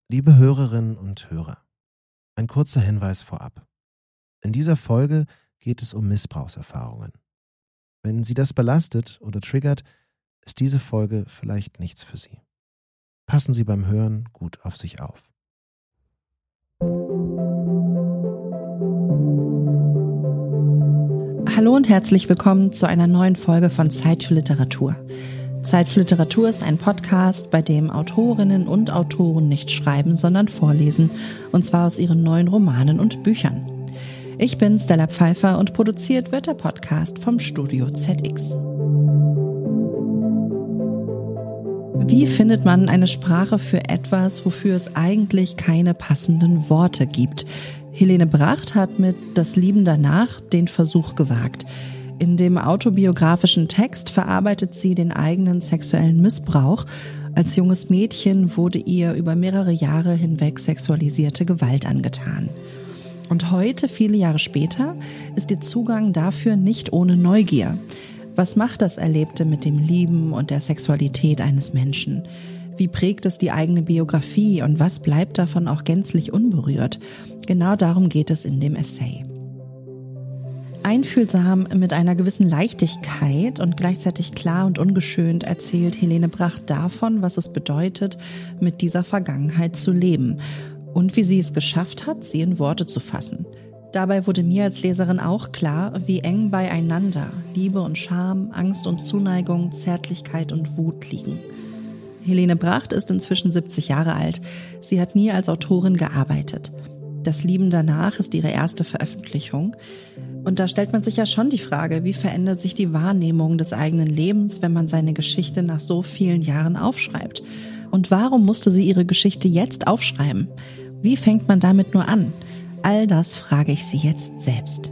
Liebe Hörerinnen und Hörer, ein kurzer Hinweis vorab. In dieser Folge geht es um Missbrauchserfahrungen. Wenn Sie das belastet oder triggert, ist diese Folge vielleicht nichts für Sie. Passen Sie beim Hören gut auf sich auf. Hallo und herzlich willkommen zu einer neuen Folge von Zeit für Literatur. Zeit für Literatur ist ein Podcast, bei dem Autorinnen und Autoren nicht schreiben, sondern vorlesen, und zwar aus ihren neuen Romanen und Büchern. Ich bin Stella Pfeiffer und produziert wird der Podcast vom Studio ZX. Wie findet man eine Sprache für etwas, wofür es eigentlich keine passenden Worte gibt? Helene Bracht hat mit Das Lieben danach den Versuch gewagt. In dem autobiografischen Text verarbeitet sie den eigenen sexuellen Missbrauch. Als junges Mädchen wurde ihr über mehrere Jahre hinweg sexualisierte Gewalt angetan. Und heute, viele Jahre später, ist ihr Zugang dafür nicht ohne Neugier. Was macht das Erlebte mit dem Lieben und der Sexualität eines Menschen? Wie prägt es die eigene Biografie und was bleibt davon auch gänzlich unberührt? Genau darum geht es in dem Essay. Einfühlsam, mit einer gewissen Leichtigkeit und gleichzeitig klar und ungeschönt erzählt Helene Bracht davon, was es bedeutet, mit dieser Vergangenheit zu leben und wie sie es geschafft hat, sie in Worte zu fassen. Dabei wurde mir als Leserin auch klar, wie eng beieinander Liebe und Scham, Angst und Zuneigung, Zärtlichkeit und Wut liegen. Helene Bracht ist inzwischen 70 Jahre alt. Sie hat nie als Autorin gearbeitet. Das Lieben danach ist ihre erste Veröffentlichung. Und da stellt man sich ja schon die Frage, wie verändert sich die Wahrnehmung des eigenen Lebens, wenn man seine Geschichte nach so vielen Jahren aufschreibt? Und warum musste sie ihre Geschichte jetzt aufschreiben? Wie fängt man damit nur an? All das frage ich sie jetzt selbst.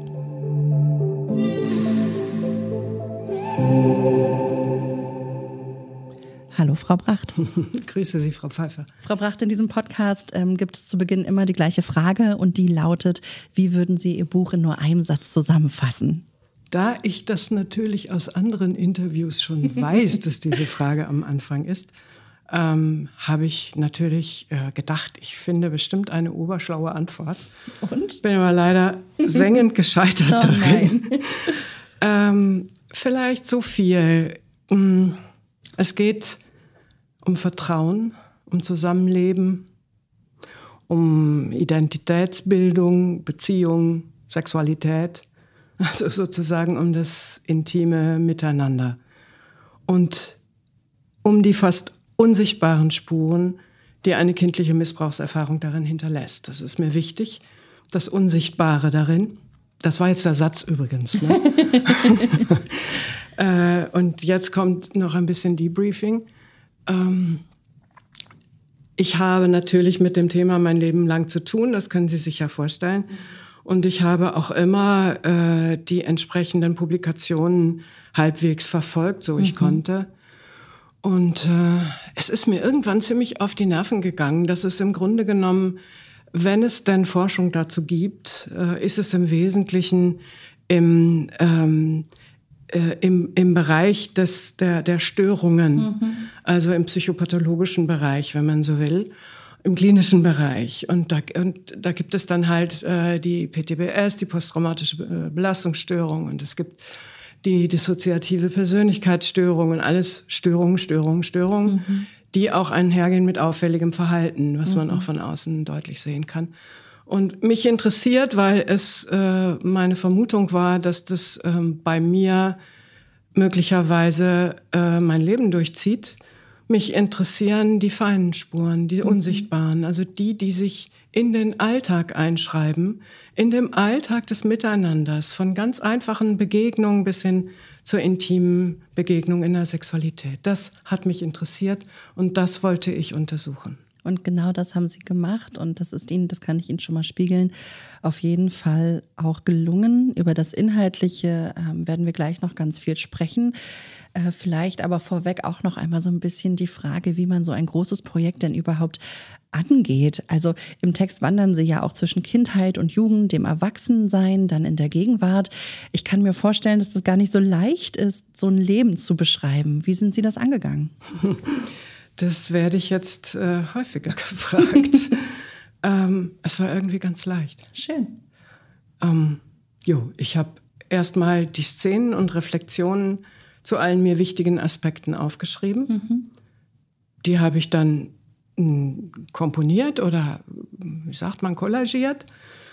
Hallo, Frau Bracht. Grüße Sie, Frau Pfeiffer. Frau Bracht, in diesem Podcast gibt es zu Beginn immer die gleiche Frage und die lautet, wie würden Sie Ihr Buch in nur einem Satz zusammenfassen? Da ich das natürlich aus anderen Interviews schon weiß, dass diese Frage am Anfang ist, habe ich natürlich gedacht, ich finde bestimmt eine oberschlaue Antwort. Und? Bin aber leider sengend gescheitert darin. Vielleicht so viel. Es geht um Vertrauen, um Zusammenleben, um Identitätsbildung, Beziehung, Sexualität, also sozusagen um das intime Miteinander und um die fast unsichtbaren Spuren, die eine kindliche Missbrauchserfahrung darin hinterlässt. Das ist mir wichtig, das Unsichtbare darin. Das war jetzt der Satz übrigens, ne? Und jetzt kommt noch ein bisschen Debriefing. Ich habe natürlich mit dem Thema mein Leben lang zu tun, das können Sie sich ja vorstellen. Und ich habe auch immer die entsprechenden Publikationen halbwegs verfolgt, so ich konnte. Und es ist mir irgendwann ziemlich auf die Nerven gegangen, dass es im Grunde genommen, wenn es denn Forschung dazu gibt, ist es im Wesentlichen im Bereich der Störungen, also im psychopathologischen Bereich, wenn man so will, im klinischen Bereich. Und da gibt es dann halt die PTBS, die posttraumatische Belastungsstörung, und es gibt die dissoziative Persönlichkeitsstörung und alles Störungen, die auch einhergehen mit auffälligem Verhalten, was man auch von außen deutlich sehen kann. Und mich interessiert, weil es meine Vermutung war, dass das bei mir möglicherweise mein Leben durchzieht. Mich interessieren die feinen Spuren, die unsichtbaren, also die sich in den Alltag einschreiben, in dem Alltag des Miteinanders, von ganz einfachen Begegnungen bis hin zur intimen Begegnung in der Sexualität. Das hat mich interessiert und das wollte ich untersuchen. Und genau das haben Sie gemacht und das ist Ihnen, das kann ich Ihnen schon mal spiegeln, auf jeden Fall auch gelungen. Über das Inhaltliche werden wir gleich noch ganz viel sprechen. Vielleicht aber vorweg auch noch einmal so ein bisschen die Frage, wie man so ein großes Projekt denn überhaupt angeht. Also im Text wandern Sie ja auch zwischen Kindheit und Jugend, dem Erwachsensein, dann in der Gegenwart. Ich kann mir vorstellen, dass das gar nicht so leicht ist, so ein Leben zu beschreiben. Wie sind Sie das angegangen? Das werde ich jetzt häufiger gefragt. Es war irgendwie ganz leicht. Schön. Ich habe erstmal die Szenen und Reflexionen zu allen mir wichtigen Aspekten aufgeschrieben. Die habe ich dann komponiert oder, wie sagt man, kollagiert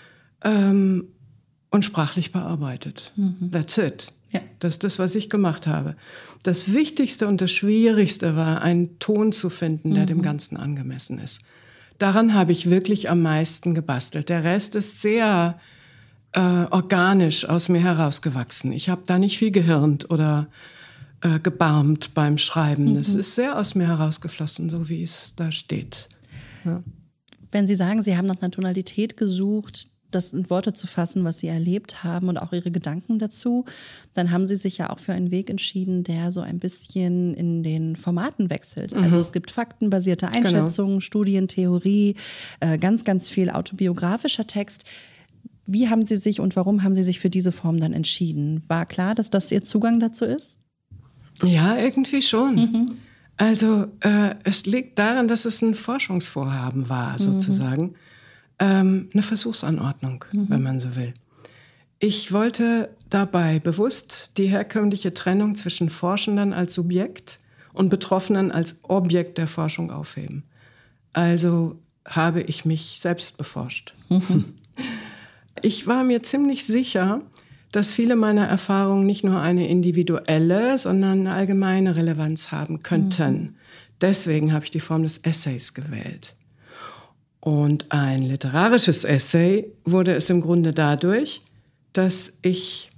und sprachlich bearbeitet. That's it. Ja. Das ist das, was ich gemacht habe. Das Wichtigste und das Schwierigste war, einen Ton zu finden, der dem Ganzen angemessen ist. Daran habe ich wirklich am meisten gebastelt. Der Rest ist sehr organisch aus mir herausgewachsen. Ich habe da nicht viel gehirnt oder gebarmt beim Schreiben. Das ist sehr aus mir herausgeflossen, so wie es da steht. Ja. Wenn Sie sagen, Sie haben nach einer Tonalität gesucht, das in Worte zu fassen, was Sie erlebt haben und auch Ihre Gedanken dazu, dann haben Sie sich ja auch für einen Weg entschieden, der so ein bisschen in den Formaten wechselt. Also es gibt faktenbasierte Einschätzungen, Studien, Theorie, ganz, ganz viel autobiografischer Text. Wie haben Sie sich und warum haben Sie sich für diese Form dann entschieden? War klar, dass das Ihr Zugang dazu ist? Ja, irgendwie schon. Also es liegt daran, dass es ein Forschungsvorhaben war, sozusagen. Eine Versuchsanordnung, wenn man so will. Ich wollte dabei bewusst die herkömmliche Trennung zwischen Forschenden als Subjekt und Betroffenen als Objekt der Forschung aufheben. Also habe ich mich selbst beforscht. Ich war mir ziemlich sicher, dass viele meiner Erfahrungen nicht nur eine individuelle, sondern eine allgemeine Relevanz haben könnten. Deswegen habe ich die Form des Essays gewählt. Und ein literarisches Essay wurde es im Grunde dadurch, dass ich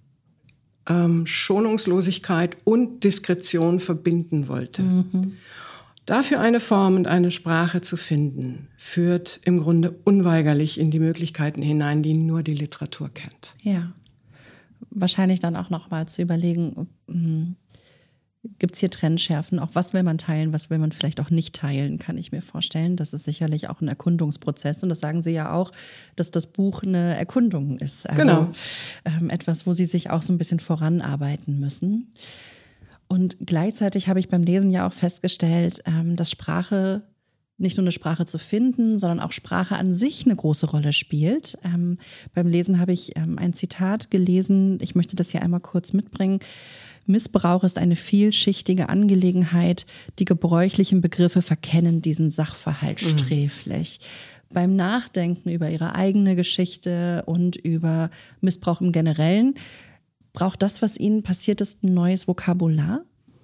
Schonungslosigkeit und Diskretion verbinden wollte. Dafür eine Form und eine Sprache zu finden, führt im Grunde unweigerlich in die Möglichkeiten hinein, die nur die Literatur kennt. Ja. Wahrscheinlich dann auch noch mal zu überlegen, gibt es hier Trennschärfen? Auch was will man teilen, was will man vielleicht auch nicht teilen, kann ich mir vorstellen. Das ist sicherlich auch ein Erkundungsprozess. Und das sagen Sie ja auch, dass das Buch eine Erkundung ist. Also etwas, wo Sie sich auch so ein bisschen voranarbeiten müssen. Und gleichzeitig habe ich beim Lesen ja auch festgestellt, dass Sprache nicht nur eine Sprache zu finden, sondern auch Sprache an sich eine große Rolle spielt. Beim Lesen habe ich ein Zitat gelesen, ich möchte das hier einmal kurz mitbringen. Missbrauch ist eine vielschichtige Angelegenheit. Die gebräuchlichen Begriffe verkennen diesen Sachverhalt sträflich. Beim Nachdenken über ihre eigene Geschichte und über Missbrauch im Generellen, braucht das, was Ihnen passiert ist, ein neues Vokabular?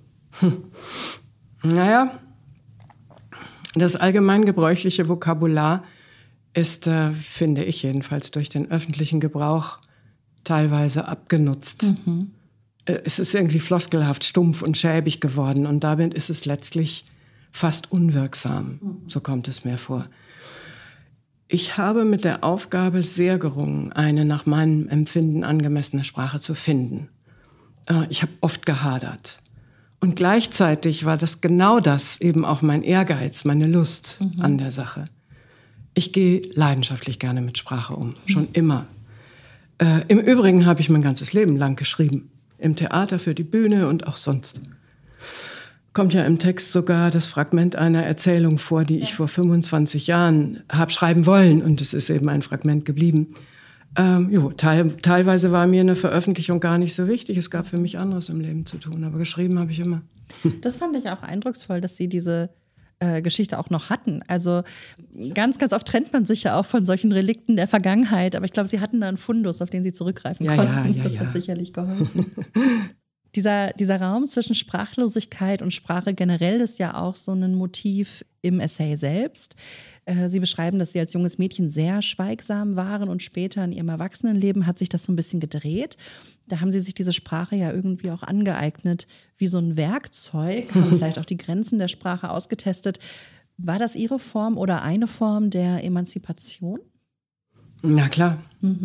Naja, das allgemein gebräuchliche Vokabular ist, finde ich jedenfalls, durch den öffentlichen Gebrauch teilweise abgenutzt. Es ist irgendwie floskelhaft, stumpf und schäbig geworden und damit ist es letztlich fast unwirksam. So kommt es mir vor. Ich habe mit der Aufgabe sehr gerungen, eine nach meinem Empfinden angemessene Sprache zu finden. Ich habe oft gehadert. Und gleichzeitig war das genau das eben auch mein Ehrgeiz, meine Lust an der Sache. Ich gehe leidenschaftlich gerne mit Sprache um, schon immer. Im Übrigen habe ich mein ganzes Leben lang geschrieben. Im Theater, für die Bühne und auch sonst. Kommt ja im Text sogar das Fragment einer Erzählung vor, die ich vor 25 Jahren habe schreiben wollen. Und es ist eben ein Fragment geblieben. Teilweise war mir eine Veröffentlichung gar nicht so wichtig. Es gab für mich anderes im Leben zu tun. Aber geschrieben habe ich immer. Das fand ich auch eindrucksvoll, dass Sie diese Geschichte auch noch hatten. Also ganz, ganz oft trennt man sich ja auch von solchen Relikten der Vergangenheit. Aber ich glaube, Sie hatten da einen Fundus, auf den Sie zurückgreifen konnten. Das hat sicherlich geholfen. Dieser Raum zwischen Sprachlosigkeit und Sprache generell ist ja auch so ein Motiv im Essay selbst. Sie beschreiben, dass Sie als junges Mädchen sehr schweigsam waren und später in Ihrem Erwachsenenleben hat sich das so ein bisschen gedreht. Da haben Sie sich diese Sprache ja irgendwie auch angeeignet wie so ein Werkzeug, haben vielleicht auch die Grenzen der Sprache ausgetestet. War das Ihre Form oder eine Form der Emanzipation? Na klar.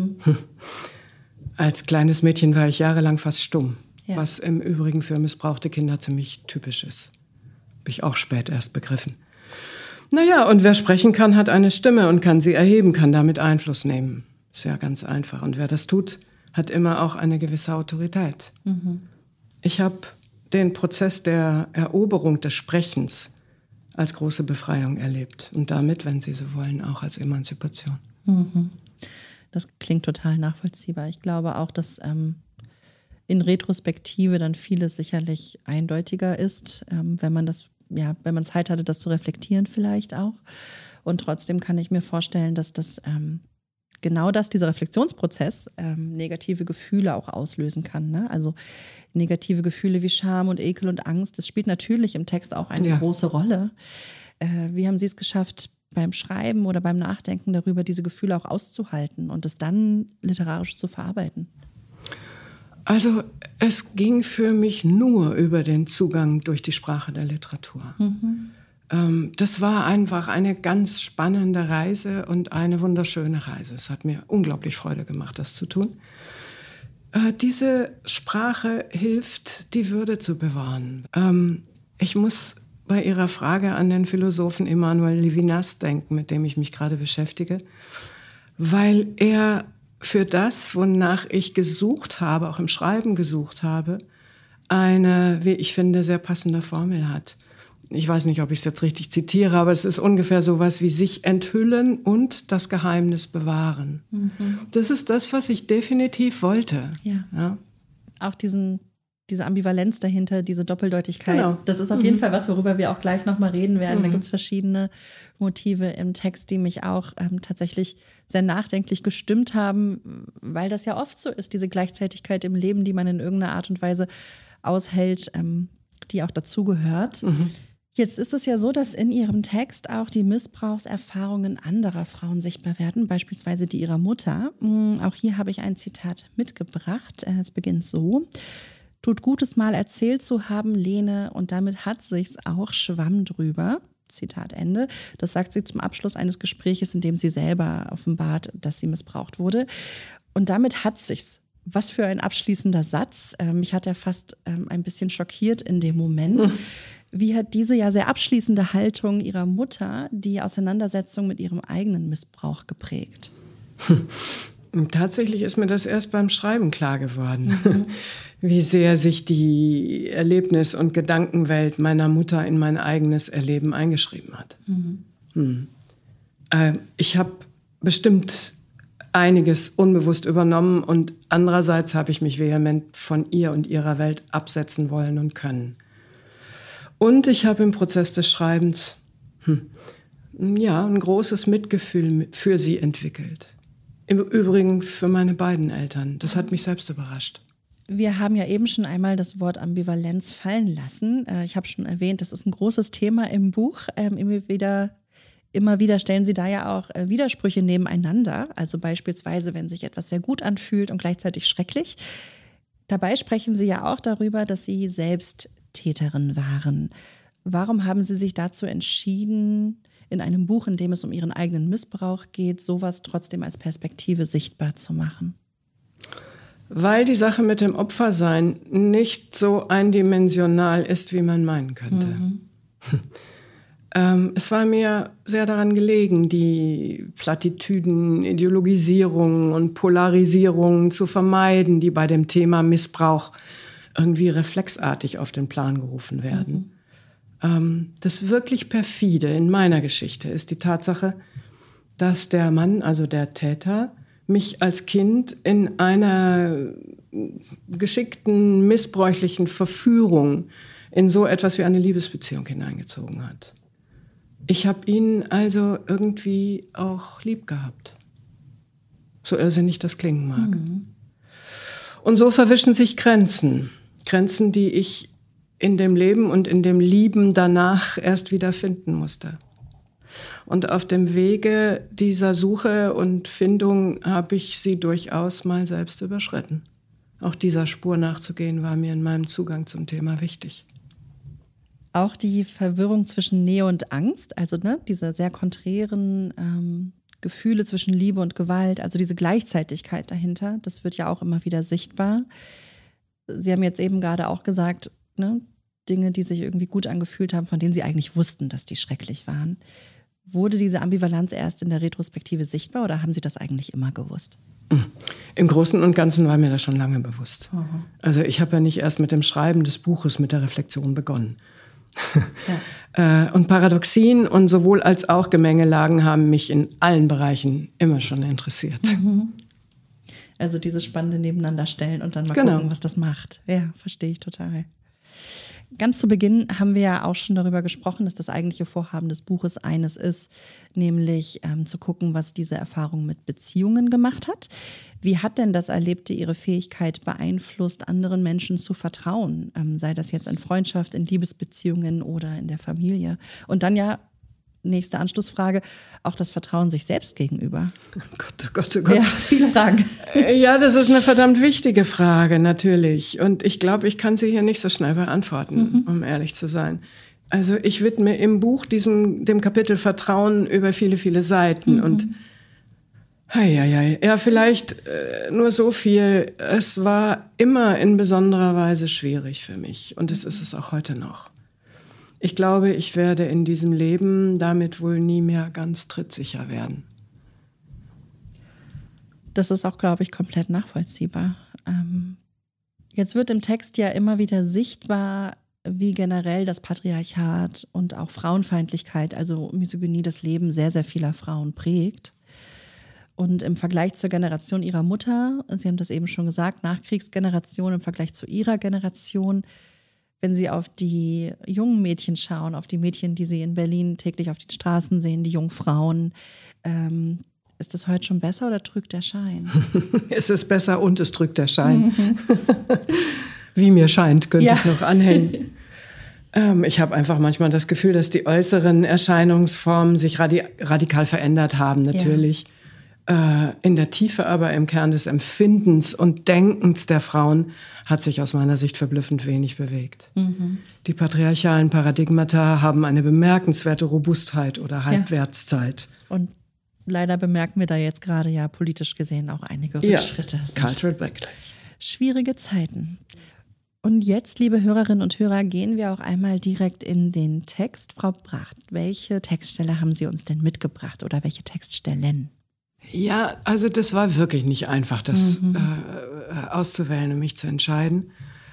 Als kleines Mädchen war ich jahrelang fast stumm. Ja. Was im Übrigen für missbrauchte Kinder ziemlich typisch ist. Habe ich auch spät erst begriffen. Naja, und wer sprechen kann, hat eine Stimme und kann sie erheben, kann damit Einfluss nehmen. Ist ja ganz einfach. Und wer das tut, hat immer auch eine gewisse Autorität. Ich habe den Prozess der Eroberung des Sprechens als große Befreiung erlebt. Und damit, wenn Sie so wollen, auch als Emanzipation. Das klingt total nachvollziehbar. Ich glaube auch, dass in Retrospektive dann vieles sicherlich eindeutiger ist, wenn man Zeit hatte, das zu reflektieren vielleicht auch. Und trotzdem kann ich mir vorstellen, dass dieser Reflexionsprozess negative Gefühle auch auslösen kann. Ne? Also negative Gefühle wie Scham und Ekel und Angst, das spielt natürlich im Text auch eine große Rolle. Wie haben Sie es geschafft, beim Schreiben oder beim Nachdenken darüber diese Gefühle auch auszuhalten und es dann literarisch zu verarbeiten? Also es ging für mich nur über den Zugang durch die Sprache der Literatur. Das war einfach eine ganz spannende Reise und eine wunderschöne Reise. Es hat mir unglaublich Freude gemacht, das zu tun. Diese Sprache hilft, die Würde zu bewahren. Ich muss bei Ihrer Frage an den Philosophen Emmanuel Levinas denken, mit dem ich mich gerade beschäftige, weil er für das, wonach ich gesucht habe, auch im Schreiben gesucht habe, eine, wie ich finde, sehr passende Formel hat. Ich weiß nicht, ob ich es jetzt richtig zitiere, aber es ist ungefähr sowas wie sich enthüllen und das Geheimnis bewahren. Das ist das, was ich definitiv wollte. Ja. Auch diese Ambivalenz dahinter, diese Doppeldeutigkeit. Genau. Das ist auf jeden Fall was, worüber wir auch gleich nochmal reden werden. Da gibt es verschiedene Motive im Text, die mich auch tatsächlich sehr nachdenklich gestimmt haben, weil das ja oft so ist, diese Gleichzeitigkeit im Leben, die man in irgendeiner Art und Weise aushält, die auch dazugehört. Jetzt ist es ja so, dass in Ihrem Text auch die Missbrauchserfahrungen anderer Frauen sichtbar werden, beispielsweise die Ihrer Mutter. Auch hier habe ich ein Zitat mitgebracht. Es beginnt so: Tut Gutes mal erzählt zu haben, Lene, und damit hat sich's auch, Schwamm drüber. Zitat Ende. Das sagt sie zum Abschluss eines Gespräches, in dem sie selber offenbart, dass sie missbraucht wurde. Und damit hat sich's. Was für ein abschließender Satz. Mich hat er fast ein bisschen schockiert in dem Moment. Wie hat diese ja sehr abschließende Haltung Ihrer Mutter die Auseinandersetzung mit ihrem eigenen Missbrauch geprägt? Tatsächlich ist mir das erst beim Schreiben klar geworden, wie sehr sich die Erlebnis- und Gedankenwelt meiner Mutter in mein eigenes Erleben eingeschrieben hat. Ich habe bestimmt einiges unbewusst übernommen und andererseits habe ich mich vehement von ihr und ihrer Welt absetzen wollen und können. Und ich habe im Prozess des Schreibens ein großes Mitgefühl für sie entwickelt. Im Übrigen für meine beiden Eltern. Das hat mich selbst überrascht. Wir haben ja eben schon einmal das Wort Ambivalenz fallen lassen. Ich habe schon erwähnt, das ist ein großes Thema im Buch. Immer wieder stellen Sie da ja auch Widersprüche nebeneinander. Also beispielsweise, wenn sich etwas sehr gut anfühlt und gleichzeitig schrecklich. Dabei sprechen Sie ja auch darüber, dass Sie selbst Täterin waren. Warum haben Sie sich dazu entschieden, in einem Buch, in dem es um Ihren eigenen Missbrauch geht, sowas trotzdem als Perspektive sichtbar zu machen? Weil die Sache mit dem Opfersein nicht so eindimensional ist, wie man meinen könnte. Es war mir sehr daran gelegen, die Plattitüden, Ideologisierungen und Polarisierungen zu vermeiden, die bei dem Thema Missbrauch irgendwie reflexartig auf den Plan gerufen werden. Das wirklich perfide in meiner Geschichte ist die Tatsache, dass der Mann, also der Täter, mich als Kind in einer geschickten, missbräuchlichen Verführung in so etwas wie eine Liebesbeziehung hineingezogen hat. Ich habe ihn also irgendwie auch lieb gehabt. So irrsinnig das klingen mag. Und so verwischen sich Grenzen. Grenzen, die ich in dem Leben und in dem Lieben danach erst wieder finden musste. Und auf dem Wege dieser Suche und Findung habe ich sie durchaus mal selbst überschritten. Auch dieser Spur nachzugehen, war mir in meinem Zugang zum Thema wichtig. Auch die Verwirrung zwischen Nähe und Angst, also diese sehr konträren Gefühle zwischen Liebe und Gewalt, also diese Gleichzeitigkeit dahinter, das wird ja auch immer wieder sichtbar. Sie haben jetzt eben gerade auch gesagt, Dinge, die sich irgendwie gut angefühlt haben, von denen Sie eigentlich wussten, dass die schrecklich waren. Wurde diese Ambivalenz erst in der Retrospektive sichtbar oder haben Sie das eigentlich immer gewusst? Im Großen und Ganzen war mir das schon lange bewusst. Also ich habe ja nicht erst mit dem Schreiben des Buches, mit der Reflexion begonnen. Ja. Und Paradoxien und sowohl als auch Gemengelagen haben mich in allen Bereichen immer schon interessiert. Also dieses spannende Nebeneinanderstellen und dann mal gucken, was das macht. Ja, verstehe ich total. Ganz zu Beginn haben wir ja auch schon darüber gesprochen, dass das eigentliche Vorhaben des Buches eines ist, nämlich zu gucken, was diese Erfahrung mit Beziehungen gemacht hat. Wie hat denn das Erlebte Ihre Fähigkeit beeinflusst, anderen Menschen zu vertrauen? Sei das jetzt in Freundschaft, in Liebesbeziehungen oder in der Familie? Und dann ja, nächste Anschlussfrage, auch das Vertrauen sich selbst gegenüber. Oh Gott, oh Gott, oh Gott. Ja, viele Fragen. Ja, das ist eine verdammt wichtige Frage, natürlich. Und ich glaube, ich kann sie hier nicht so schnell beantworten, um ehrlich zu sein. Also ich widme im Buch dem Kapitel Vertrauen über viele, viele Seiten. Und ja, vielleicht nur so viel. Es war immer in besonderer Weise schwierig für mich. Und es ist es auch heute noch. Ich glaube, ich werde in diesem Leben damit wohl nie mehr ganz trittsicher werden. Das ist auch, glaube ich, komplett nachvollziehbar. Jetzt wird im Text ja immer wieder sichtbar, wie generell das Patriarchat und auch Frauenfeindlichkeit, also Misogynie, das Leben sehr, sehr vieler Frauen prägt. Und im Vergleich zur Generation ihrer Mutter, Sie haben das eben schon gesagt, Nachkriegsgeneration im Vergleich zu ihrer Generation, wenn Sie auf die jungen Mädchen schauen, auf die Mädchen, die Sie in Berlin täglich auf den Straßen sehen, die jungen Frauen, ist das heute schon besser oder trügt der Schein? Es ist besser und es trügt der Schein. Wie mir scheint, könnte ich noch anhängen. Ich habe einfach manchmal das Gefühl, dass die äußeren Erscheinungsformen sich radikal verändert haben, natürlich. In der Tiefe aber im Kern des Empfindens und Denkens der Frauen hat sich aus meiner Sicht verblüffend wenig bewegt. Die patriarchalen Paradigmata haben eine bemerkenswerte Robustheit oder Halbwertszeit. Und leider bemerken wir da jetzt gerade ja politisch gesehen auch einige Rückschritte. Ja, Cultural Backlash. Schwierige Zeiten. Und jetzt, liebe Hörerinnen und Hörer, gehen wir auch einmal direkt in den Text. Frau Bracht, welche Textstelle haben Sie uns denn mitgebracht oder welche Textstellen? Ja, also das war wirklich nicht einfach, das auszuwählen und mich zu entscheiden.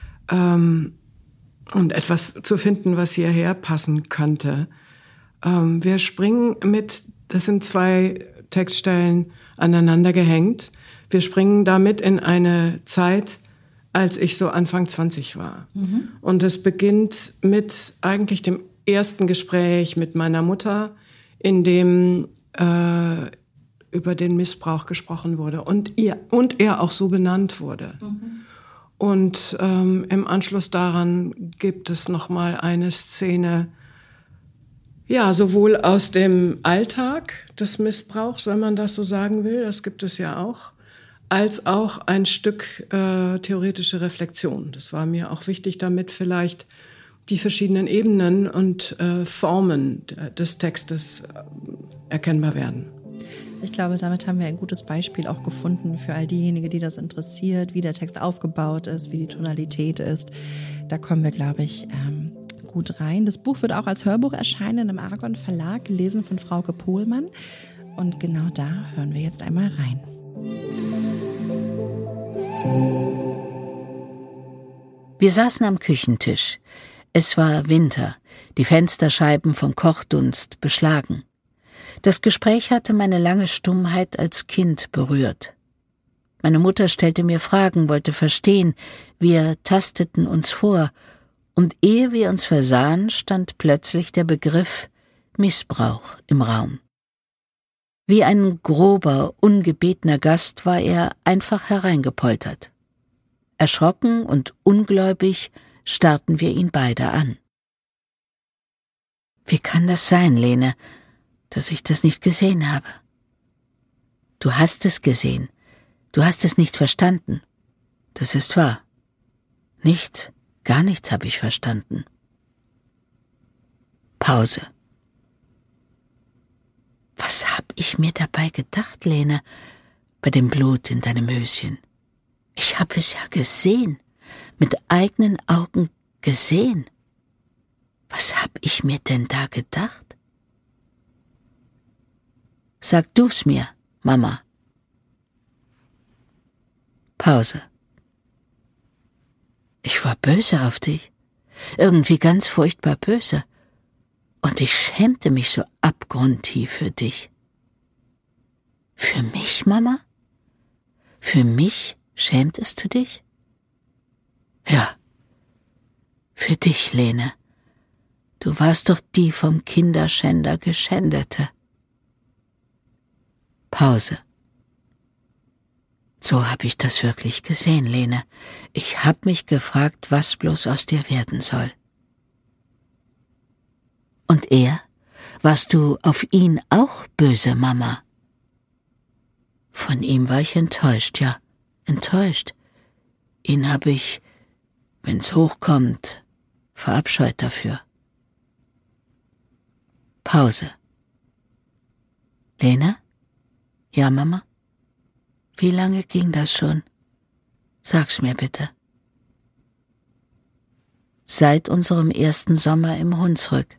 Und etwas zu finden, was hierher passen könnte. Wir springen das sind 2 Textstellen aneinander gehängt. Wir springen damit in eine Zeit, als ich so Anfang 20 war. Und es beginnt mit eigentlich dem ersten Gespräch mit meiner Mutter, in dem über den Missbrauch gesprochen wurde und er auch so benannt wurde. Und im Anschluss daran gibt es nochmal eine Szene, ja, sowohl aus dem Alltag des Missbrauchs, wenn man das so sagen will, das gibt es ja auch, als auch ein Stück theoretische Reflexion. Das war mir auch wichtig, damit vielleicht die verschiedenen Ebenen und Formen des Textes erkennbar werden. Ich glaube, damit haben wir ein gutes Beispiel auch gefunden für all diejenigen, die das interessiert, wie der Text aufgebaut ist, wie die Tonalität ist. Da kommen wir, glaube ich, gut rein. Das Buch wird auch als Hörbuch erscheinen im Argon Verlag, gelesen von Frauke Pohlmann. Und genau da hören wir jetzt einmal rein. Wir saßen am Küchentisch. Es war Winter, die Fensterscheiben vom Kochdunst beschlagen. Das Gespräch hatte meine lange Stummheit als Kind berührt. Meine Mutter stellte mir Fragen, wollte verstehen. Wir tasteten uns vor. Und ehe wir uns versahen, stand plötzlich der Begriff Missbrauch im Raum. Wie ein grober, ungebetener Gast war er einfach hereingepoltert. Erschrocken und ungläubig starrten wir ihn beide an. Wie kann das sein, Lene, dass ich das nicht gesehen habe? Du hast es gesehen. Du hast es nicht verstanden. Das ist wahr. Gar nichts habe ich verstanden. Pause. Was hab ich mir dabei gedacht, Lene, bei dem Blut in deinem Höschen? Ich habe es ja gesehen, mit eigenen Augen gesehen. Was hab ich mir denn da gedacht? Sag du's mir, Mama. Pause. Ich war böse auf dich. irgendwie ganz furchtbar böse. Und ich schämte mich so abgrundtief für dich. Für mich, Mama? Für mich schämtest du dich? Ja, für dich, Lene. Du warst doch die vom Kinderschänder Geschändete. Pause. So hab ich das wirklich gesehen, Lene. Ich hab mich gefragt, was bloß aus dir werden soll. Und er? Warst du auf ihn auch böse, Mama? Von ihm war ich enttäuscht, ja, enttäuscht. Ihn hab ich, wenn's hochkommt, verabscheut dafür. Pause. Lene? Ja, Mama? Wie lange ging das schon? Sag's mir bitte. Seit unserem ersten Sommer im Hunsrück.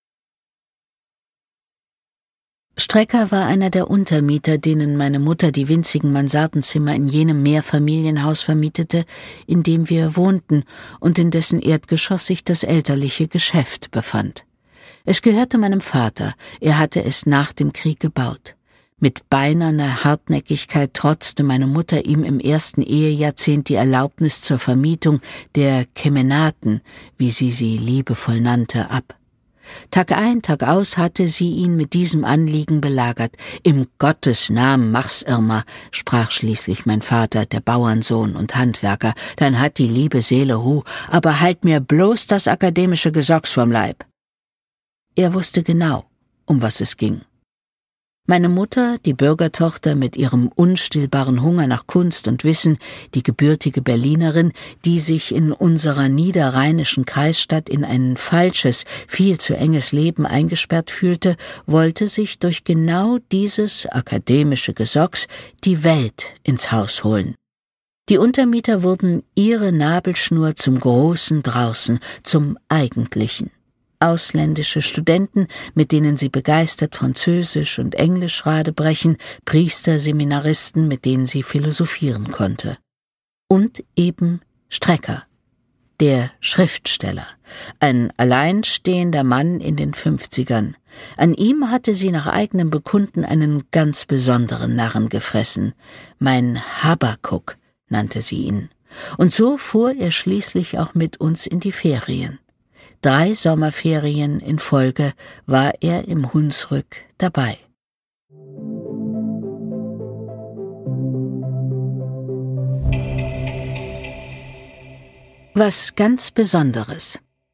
Strecker war einer der Untermieter, denen meine Mutter die winzigen Mansardenzimmer in jenem Mehrfamilienhaus vermietete, in dem wir wohnten und in dessen Erdgeschoss sich das elterliche Geschäft befand. Es gehörte meinem Vater, er hatte es nach dem Krieg gebaut. Mit beinerner Hartnäckigkeit trotzte meine Mutter ihm im ersten Ehejahrzehnt die Erlaubnis zur Vermietung der Kemenaten, wie sie liebevoll nannte, ab. Tag ein, Tag aus hatte sie ihn mit diesem Anliegen belagert. »Im Gottes Namen mach's, Irma«, sprach schließlich mein Vater, der Bauernsohn und Handwerker, »dann hat die liebe Seele Ruh, aber halt mir bloß das akademische Gesocks vom Leib.« Er wusste genau, um was es ging. Meine Mutter, die Bürgertochter mit ihrem unstillbaren Hunger nach Kunst und Wissen, die gebürtige Berlinerin, die sich in unserer niederrheinischen Kreisstadt in ein falsches, viel zu enges Leben eingesperrt fühlte, wollte sich durch genau dieses akademische Gesocks die Welt ins Haus holen. Die Untermieter wurden ihre Nabelschnur zum großen Draußen, zum Eigentlichen. Ausländische Studenten, mit denen sie begeistert Französisch und Englisch radebrechen, Priesterseminaristen, mit denen sie philosophieren konnte. Und eben Strecker, der Schriftsteller, ein alleinstehender Mann in den 50ern. An ihm hatte sie nach eigenem Bekunden einen ganz besonderen Narren gefressen. Mein Habakuk nannte sie ihn. Und so fuhr er schließlich auch mit uns in die Ferien. 3 Sommerferien in Folge war er im Hunsrück dabei. Was ganz Besonderes.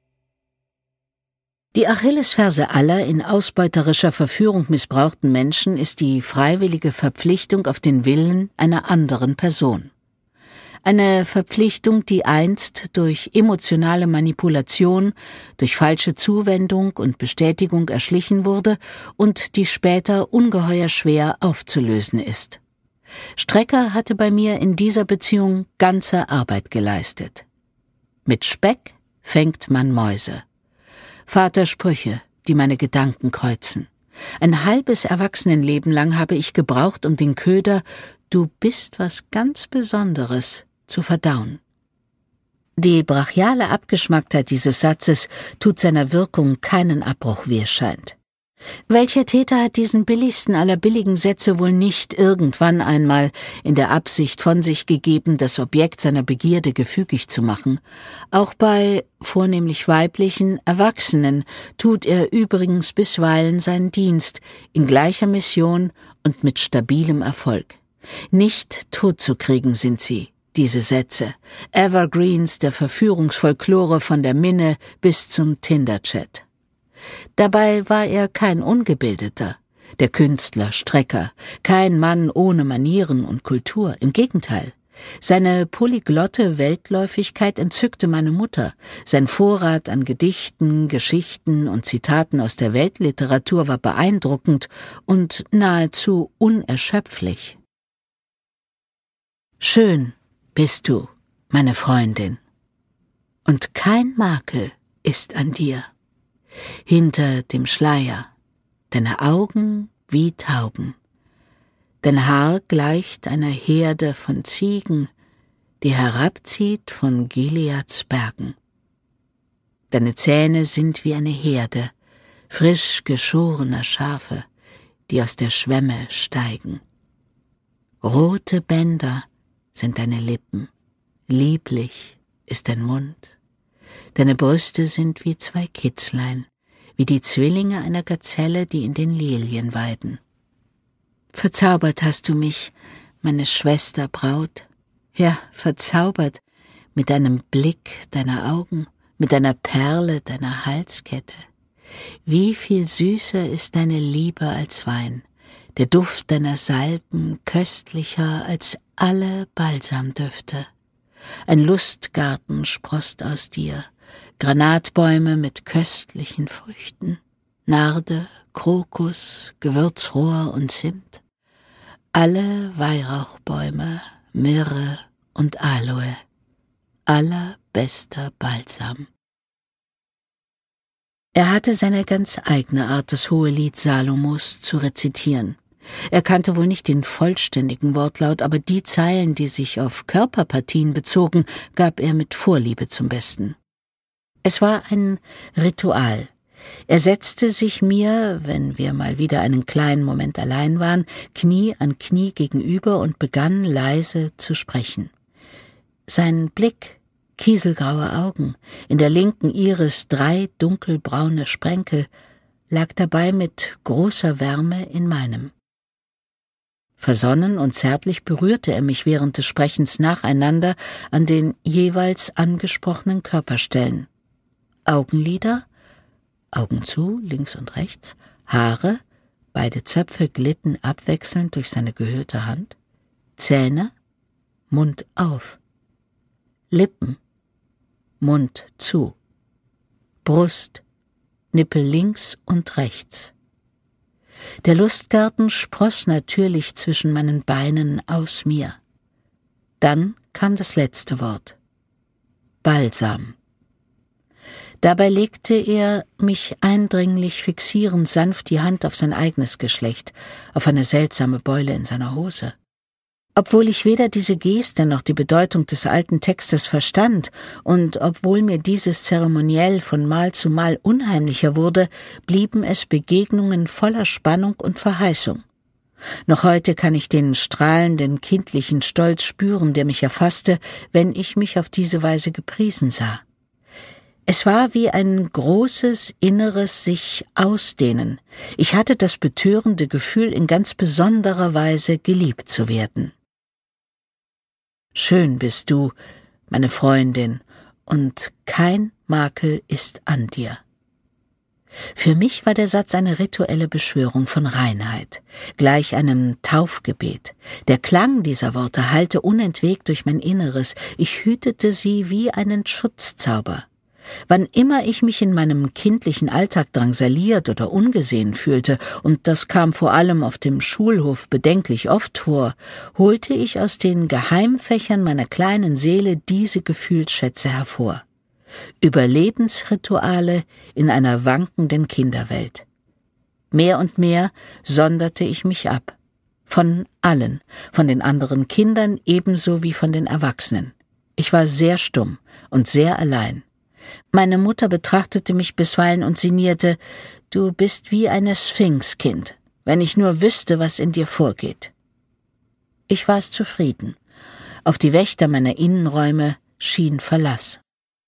Die Achillesferse aller in ausbeuterischer Verführung missbrauchten Menschen ist die freiwillige Verpflichtung auf den Willen einer anderen Person. Eine Verpflichtung, die einst durch emotionale Manipulation, durch falsche Zuwendung und Bestätigung erschlichen wurde und die später ungeheuer schwer aufzulösen ist. Strecker hatte bei mir in dieser Beziehung ganze Arbeit geleistet. Mit Speck fängt man Mäuse. Vatersprüche, die meine Gedanken kreuzen. Ein halbes Erwachsenenleben lang habe ich gebraucht, um den Köder »Du bist was ganz Besonderes« zu verdauen. Die brachiale Abgeschmacktheit dieses Satzes tut seiner Wirkung keinen Abbruch, wie es scheint. Welcher Täter hat diesen billigsten aller billigen Sätze wohl nicht irgendwann einmal in der Absicht von sich gegeben, das Objekt seiner Begierde gefügig zu machen? Auch bei, vornehmlich weiblichen, Erwachsenen tut er übrigens bisweilen seinen Dienst, in gleicher Mission und mit stabilem Erfolg. Nicht totzukriegen sind sie, diese Sätze, Evergreens der Verführungsfolklore von der Minne bis zum Tinder-Chat. Dabei war er kein Ungebildeter, der Künstler, Strecker, kein Mann ohne Manieren und Kultur, im Gegenteil. Seine polyglotte Weltläufigkeit entzückte meine Mutter, sein Vorrat an Gedichten, Geschichten und Zitaten aus der Weltliteratur war beeindruckend und nahezu unerschöpflich. Schön bist du, meine Freundin, und kein Makel ist an dir. Hinter dem Schleier, deine Augen wie Tauben, dein Haar gleicht einer Herde von Ziegen, die herabzieht von Gileads Bergen. Deine Zähne sind wie eine Herde frisch geschorener Schafe, die aus der Schwemme steigen. Rote Bänder sind deine Lippen, lieblich ist dein Mund. Deine Brüste sind wie 2 Kitzlein, wie die Zwillinge einer Gazelle, die in den Lilien weiden. Verzaubert hast du mich, meine Schwester Braut, ja, verzaubert mit deinem Blick deiner Augen, mit deiner Perle deiner Halskette. Wie viel süßer ist deine Liebe als Wein, der Duft deiner Salben köstlicher als alle Balsamdüfte. Ein Lustgarten sproßt aus dir, Granatbäume mit köstlichen Früchten, Narde, Krokus, Gewürzrohr und Zimt, alle Weihrauchbäume, Myrrhe und Aloe, allerbester Balsam. Er hatte seine ganz eigene Art, das Hohelied Salomos zu rezitieren. Er kannte wohl nicht den vollständigen Wortlaut, aber die Zeilen, die sich auf Körperpartien bezogen, gab er mit Vorliebe zum Besten. Es war ein Ritual. Er setzte sich mir, wenn wir mal wieder einen kleinen Moment allein waren, Knie an Knie gegenüber und begann leise zu sprechen. Sein Blick, kieselgraue Augen, in der linken Iris 3 dunkelbraune Sprenkel, lag dabei mit großer Wärme in meinem. Versonnen und zärtlich berührte er mich während des Sprechens nacheinander an den jeweils angesprochenen Körperstellen. Augenlider, Augen zu, links und rechts, Haare, beide Zöpfe glitten abwechselnd durch seine gehüllte Hand, Zähne, Mund auf, Lippen, Mund zu, Brust, Nippel links und rechts. Der Lustgarten spross natürlich zwischen meinen Beinen aus mir. Dann kam das letzte Wort. Balsam. Dabei legte er, mich eindringlich fixierend, sanft die Hand auf sein eigenes Geschlecht, auf eine seltsame Beule in seiner Hose. Obwohl ich weder diese Geste noch die Bedeutung des alten Textes verstand und obwohl mir dieses Zeremoniell von Mal zu Mal unheimlicher wurde, blieben es Begegnungen voller Spannung und Verheißung. Noch heute kann ich den strahlenden kindlichen Stolz spüren, der mich erfasste, wenn ich mich auf diese Weise gepriesen sah. Es war wie ein großes inneres sich ausdehnen. Ich hatte das betörende Gefühl, in ganz besonderer Weise geliebt zu werden. Schön bist du, meine Freundin, und kein Makel ist an dir. Für mich war der Satz eine rituelle Beschwörung von Reinheit, gleich einem Taufgebet. Der Klang dieser Worte hallte unentwegt durch mein Inneres, ich hütete sie wie einen Schutzzauber. Wann immer ich mich in meinem kindlichen Alltag drangsaliert oder ungesehen fühlte, und das kam vor allem auf dem Schulhof bedenklich oft vor, holte ich aus den Geheimfächern meiner kleinen Seele diese Gefühlsschätze hervor. Überlebensrituale in einer wankenden Kinderwelt. Mehr und mehr sonderte ich mich ab. Von allen, von den anderen Kindern ebenso wie von den Erwachsenen. Ich war sehr stumm und sehr allein. Meine Mutter betrachtete mich bisweilen und sinnierte, »Du bist wie eine Sphinx, Kind, wenn ich nur wüsste, was in dir vorgeht.« Ich war es zufrieden. Auf die Wächter meiner Innenräume schien Verlass.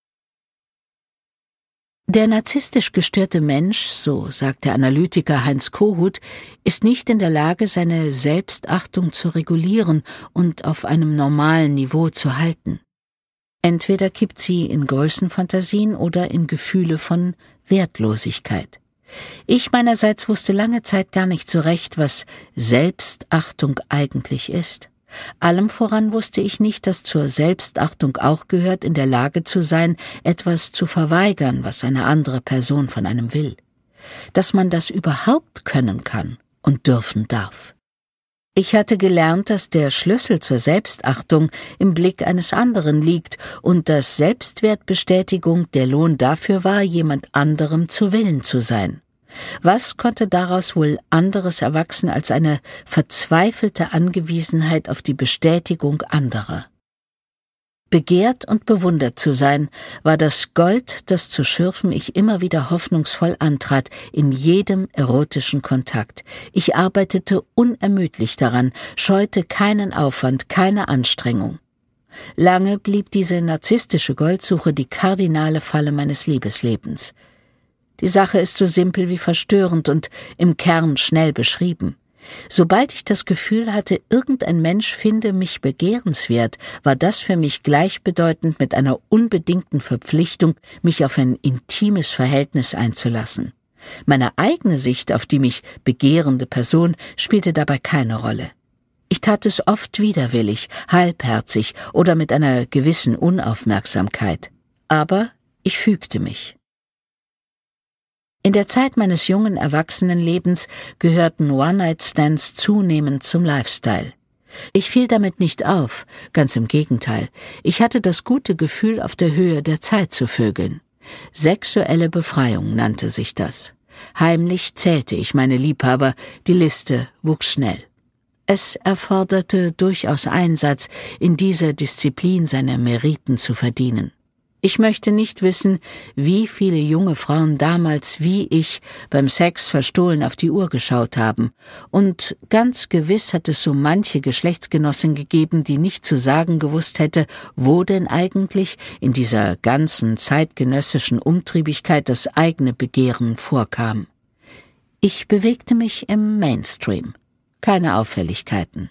Der narzisstisch gestörte Mensch, so sagt der Analytiker Heinz Kohut, ist nicht in der Lage, seine Selbstachtung zu regulieren und auf einem normalen Niveau zu halten. Entweder kippt sie in Größenfantasien oder in Gefühle von Wertlosigkeit. Ich meinerseits wusste lange Zeit gar nicht so recht, was Selbstachtung eigentlich ist. Allem voran wusste ich nicht, dass zur Selbstachtung auch gehört, in der Lage zu sein, etwas zu verweigern, was eine andere Person von einem will. Dass man das überhaupt können kann und dürfen darf. Ich hatte gelernt, dass der Schlüssel zur Selbstachtung im Blick eines anderen liegt und dass Selbstwertbestätigung der Lohn dafür war, jemand anderem zu Willen zu sein. Was konnte daraus wohl anderes erwachsen als eine verzweifelte Angewiesenheit auf die Bestätigung anderer? Begehrt und bewundert zu sein, war das Gold, das zu schürfen ich immer wieder hoffnungsvoll antrat, in jedem erotischen Kontakt. Ich arbeitete unermüdlich daran, scheute keinen Aufwand, keine Anstrengung. Lange blieb diese narzisstische Goldsuche die kardinale Falle meines Liebeslebens. Die Sache ist so simpel wie verstörend und im Kern schnell beschrieben. Sobald ich das Gefühl hatte, irgendein Mensch finde mich begehrenswert, war das für mich gleichbedeutend mit einer unbedingten Verpflichtung, mich auf ein intimes Verhältnis einzulassen. Meine eigene Sicht auf die mich begehrende Person spielte dabei keine Rolle. Ich tat es oft widerwillig, halbherzig oder mit einer gewissen Unaufmerksamkeit. Aber ich fügte mich. In der Zeit meines jungen Erwachsenenlebens gehörten One-Night-Stands zunehmend zum Lifestyle. Ich fiel damit nicht auf, ganz im Gegenteil. Ich hatte das gute Gefühl, auf der Höhe der Zeit zu vögeln. Sexuelle Befreiung nannte sich das. Heimlich zählte ich meine Liebhaber, die Liste wuchs schnell. Es erforderte durchaus Einsatz, in dieser Disziplin seine Meriten zu verdienen. Ich möchte nicht wissen, wie viele junge Frauen damals wie ich beim Sex verstohlen auf die Uhr geschaut haben. Und ganz gewiss hat es so manche Geschlechtsgenossin gegeben, die nicht zu sagen gewusst hätte, wo denn eigentlich in dieser ganzen zeitgenössischen Umtriebigkeit das eigene Begehren vorkam. Ich bewegte mich im Mainstream. Keine Auffälligkeiten.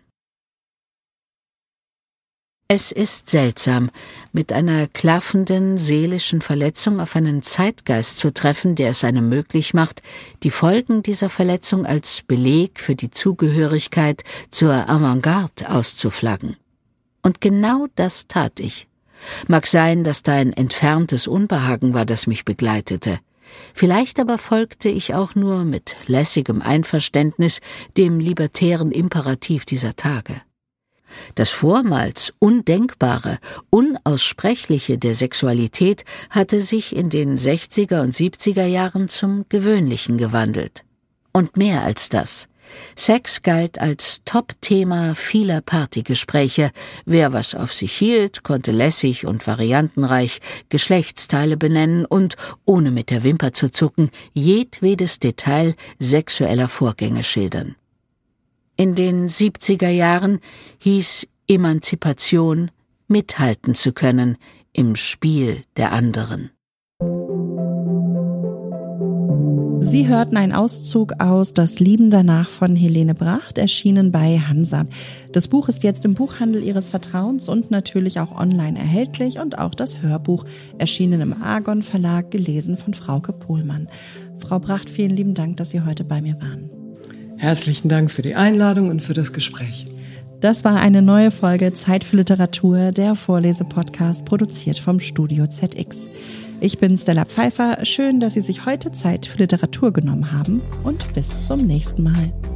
Es ist seltsam, mit einer klaffenden seelischen Verletzung auf einen Zeitgeist zu treffen, der es einem möglich macht, die Folgen dieser Verletzung als Beleg für die Zugehörigkeit zur Avantgarde auszuflaggen. Und genau das tat ich. Mag sein, dass da ein entferntes Unbehagen war, das mich begleitete. Vielleicht aber folgte ich auch nur mit lässigem Einverständnis dem libertären Imperativ dieser Tage. Das vormals Undenkbare, Unaussprechliche der Sexualität hatte sich in den 60er und 70er Jahren zum Gewöhnlichen gewandelt. Und mehr als das. Sex galt als Top-Thema vieler Partygespräche. Wer was auf sich hielt, konnte lässig und variantenreich Geschlechtsteile benennen und, ohne mit der Wimper zu zucken, jedwedes Detail sexueller Vorgänge schildern. In den 70er Jahren hieß Emanzipation, mithalten zu können im Spiel der anderen. Sie hörten einen Auszug aus Das Lieben danach von Helene Bracht, erschienen bei Hansa. Das Buch ist jetzt im Buchhandel Ihres Vertrauens und natürlich auch online erhältlich und auch das Hörbuch, erschienen im Argon Verlag, gelesen von Frauke Pohlmann. Frau Bracht, vielen lieben Dank, dass Sie heute bei mir waren. Herzlichen Dank für die Einladung und für das Gespräch. Das war eine neue Folge Zeit für Literatur, der Vorlesepodcast, produziert vom Studio ZX. Ich bin Stella Pfeiffer. Schön, dass Sie sich heute Zeit für Literatur genommen haben und bis zum nächsten Mal.